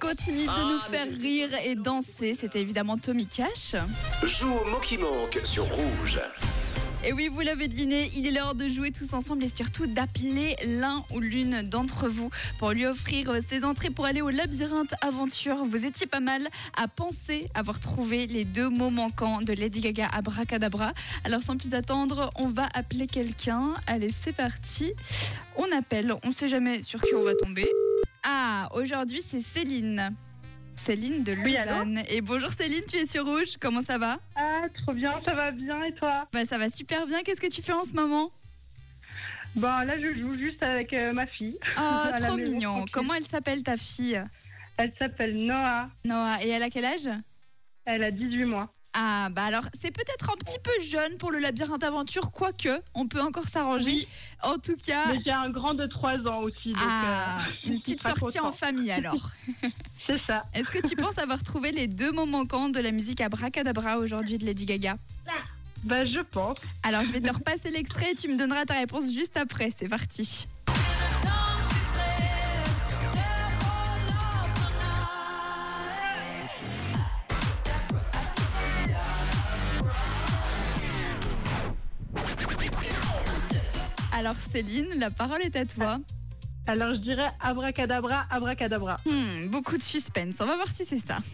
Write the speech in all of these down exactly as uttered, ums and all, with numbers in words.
continue de nous faire rire et danser. C'était évidemment Tommy Cash. Joue au mot qui manque sur Rouge. Et oui, vous l'avez deviné, il est l'heure de jouer tous ensemble et surtout d'appeler l'un ou l'une d'entre vous pour lui offrir ses entrées pour aller au labyrinthe aventure. Vous étiez pas mal à penser avoir trouvé les deux mots manquants de Lady Gaga Abracadabra. Alors sans plus attendre, on va appeler quelqu'un. Allez, c'est parti. On appelle, on sait jamais sur qui on va tomber. Ah, aujourd'hui c'est Céline. Céline de Lausanne. Et bonjour Céline, tu es sur Rouge, comment ça va? Ah, trop bien, ça va bien, et toi? Bah ça va super bien, qu'est-ce que tu fais en ce moment? Bah là, je joue juste avec euh, ma fille. Oh, À la trop maison, mignon. tranquille. Comment elle s'appelle ta fille? Elle s'appelle Noah, Noah, et elle a quel âge? elle a dix-huit mois. Ah bah alors c'est peut-être un petit peu jeune pour le labyrinthe aventure, quoique on peut encore s'arranger. Oui. En tout cas, Mais j'ai un grand de trois ans aussi, donc ah, euh, une petite pas sortie en content. famille alors. C'est ça. Est-ce que tu penses avoir trouvé les deux mots manquants de la musique Abracadabra aujourd'hui de Lady Gaga? Bah je pense. Alors je vais te repasser l'extrait et tu me donneras ta réponse juste après, c'est parti. Alors Céline, la parole est à toi. Alors je dirais abracadabra, abracadabra. Hmm, beaucoup de suspense, on va voir si c'est ça.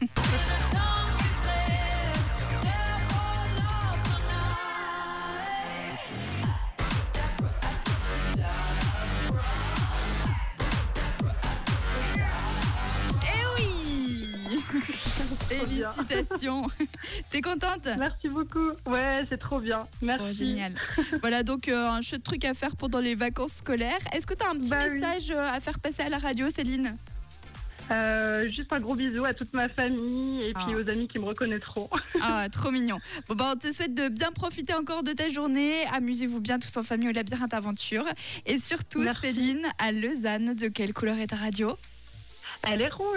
Eh oui. Félicitations. T'es contente? Merci beaucoup. Ouais, c'est trop bien. Merci. Oh, génial. Voilà donc euh, un chouette truc à faire pendant les vacances scolaires. Est-ce que tu as un petit Bah oui. message euh, à faire passer à la radio, Céline? Euh, juste un gros bisou à toute ma famille et puis Ah. aux amis qui me reconnaîtront. Ah, trop mignon. Bon, bah, on te souhaite de bien profiter encore de ta journée. Amusez-vous bien tous en famille au labyrinthe aventure. Et surtout, Merci. Céline, à Lausanne, de quelle couleur est ta radio? Elle est rouge.